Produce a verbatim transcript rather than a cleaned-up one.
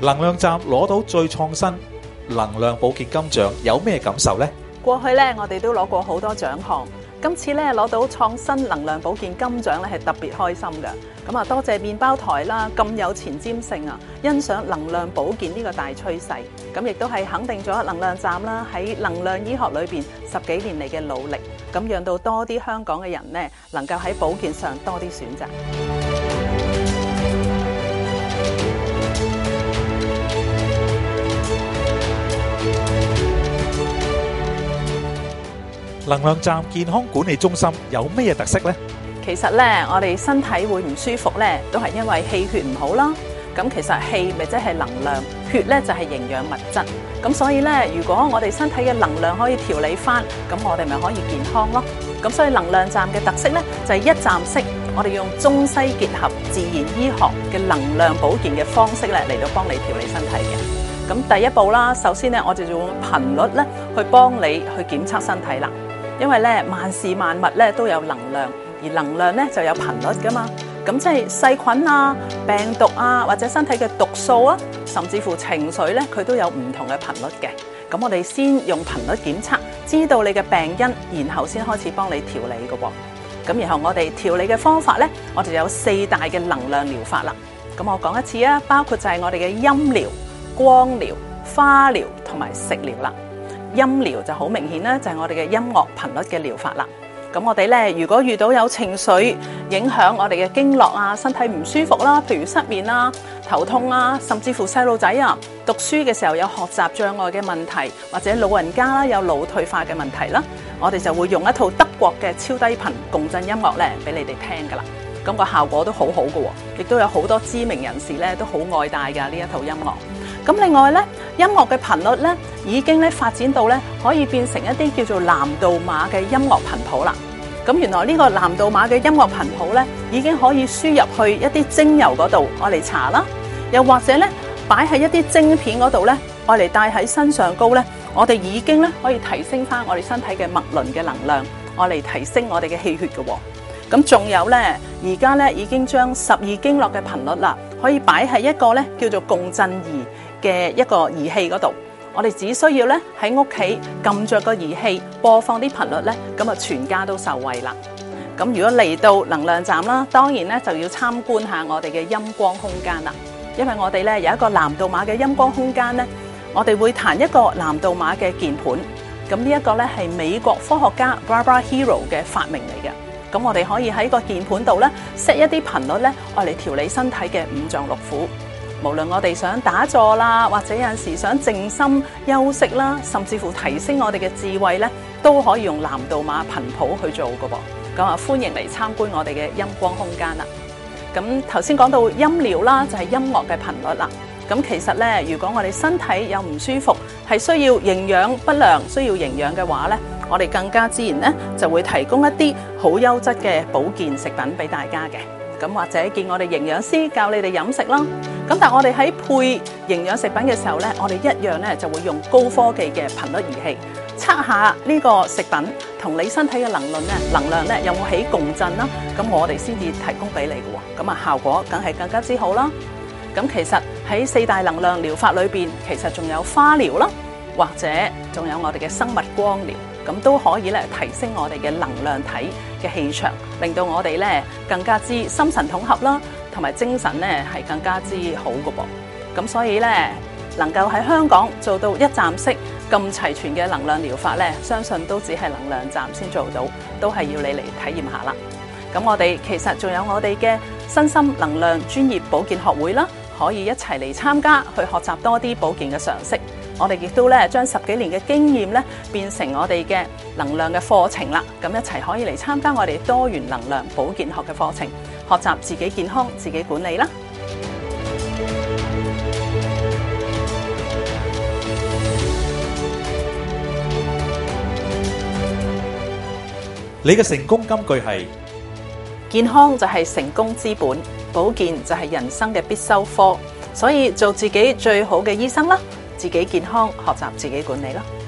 能量站攞到最創新能量保健金獎，有咩感受呢？ 過去咧，我哋都攞過好多獎項，今次咧攞到創新能量保健金獎咧，係特別開心嘅。咁啊，多謝麵包台啦，咁有前瞻性啊，欣賞能量保健呢個大趨勢，咁亦都係肯定咗能量站啦喺能量醫學裏邊十幾年嚟嘅努力，咁讓到多啲香港嘅人呢能夠喺保健上多啲選擇。 能量站健康管理中心有咩特色呢？ 其實咧，我哋身體會唔舒服咧，都係因為氣血唔好啦。咁其實氣咪即係能量，血咧就係營養物質。咁所以咧，如果我哋身體嘅能量可以調理翻，咁我哋咪可以健康咯。咁所以能量站嘅特色咧，就係一站式，我哋用中西結合自然醫學嘅能量保健嘅方式咧，嚟到幫你調理身體嘅。咁第一步啦，首先咧，我哋就用頻率咧去幫你去檢測身體啦。因為咧，萬事萬物咧都有能量，而能量咧就有頻率噶嘛。咁即係細菌啊、病毒啊，或者身體嘅毒素啊，甚至乎情緒咧，佢都有唔同嘅頻率嘅。咁我哋先用頻率檢測，知道你嘅病因，然後先開始幫你調理嘅喎。咁然後我哋調理嘅方法咧，我哋有四大嘅能量療法啦。咁我講一次啊，包括就係我哋嘅音療、光療、花療同埋食療啦。音療就好明顯啦，就係我哋嘅音樂頻率嘅療法啦。咁我哋咧，如果遇到有情緒影響我哋嘅經絡啊、身體唔舒服啦，譬如失眠啊、頭痛啊，甚至乎細路仔啊讀書嘅時候有學習障礙嘅問題，或者老人家啦有腦退化嘅問題啦，我哋就會用一套德國嘅超低頻共振音樂咧，俾你哋聽噶啦。咁個效果都好好嘅，亦都有好多知名人士咧都好愛戴噶呢一套音樂。咁另外咧，音樂嘅頻率咧已經咧發展到咧可以變成一啲叫做藍度碼嘅音樂頻譜啦。咁原來呢個藍度碼嘅音樂頻譜咧已經可以輸入去一啲精油嗰度，愛嚟搽啦，又或者咧擺喺一啲晶片嗰度咧，愛嚟戴喺身上高咧，我哋已經咧可以提升翻我哋身體嘅脈輪嘅能量，愛嚟提升我哋嘅氣血嘅喎。咁仲有咧，而家咧已經將十二經絡嘅頻率啦，可以擺喺一個咧叫做共振儀嘅一個儀器嗰度，我哋只需要咧喺屋企撳着個儀器播放啲頻率咧，咁啊全家都受惠啦。咁如果嚟到能量站啦，當然咧就要參觀下我哋嘅音光空間啦，因為我哋咧有一個藍度碼嘅音光空間咧，我哋會彈一個藍度碼嘅鍵盤，咁呢一個咧係美國科學家 Barbara Hero 嘅發明嚟嘅。咁我哋可以喺個鍵盤度咧 set 一啲頻率咧，愛嚟調理身體嘅五臟六腑。無論我哋想打坐啦，或者有陣時想靜心休息啦，甚至乎提升我哋嘅智慧咧，都可以用藍度碼頻譜去做㗎噃。咁啊，歡迎嚟參觀我哋嘅音光空間啦。咁頭先講到音療啦，就係音樂嘅頻率啦。咁其實咧，如果我哋身體有唔舒服，係需要營養不良、需要營養嘅話咧，我哋更加自然咧就會提供一啲好優質嘅保健食品俾大家嘅。咁或者見我哋營養師教你哋飲食啦。咁但係我哋喺配營養食品嘅時候咧，我哋一樣咧就會用高科技嘅頻率儀器測下呢個食品同你身體嘅能量咧能量咧有冇起共振啦。咁我哋先至提供俾你嘅喎。咁啊效果梗係更加之好啦。咁其實喺四大能量療法裏邊，其實仲有花療啦，或者仲有我哋嘅生物光療，咁都可以咧提升我哋嘅能量體嘅氣場，令到我哋咧更加之心神統合啦，同埋精神咧係更加之好嘅噃。咁所以咧能夠喺香港做到一站式咁齊全嘅能量療法咧，相信都只係能量站先做到，都係要你嚟體驗下啦。咁我哋其實仲有我哋嘅身心能量專業保健學會啦，可以一齊嚟參加去學習多啲保健嘅常識。我哋亦都咧將十幾年嘅經驗咧變成我哋嘅能量嘅課程啦，咁一齊可以嚟參加我哋多元能量保健學嘅課程，學習自己健康、自己管理啦。 你嘅成功金句係： 健康就係成功之本，保健就係人生嘅必修科，所以做自己最好嘅醫生啦。自己健康，學習自己管理啦。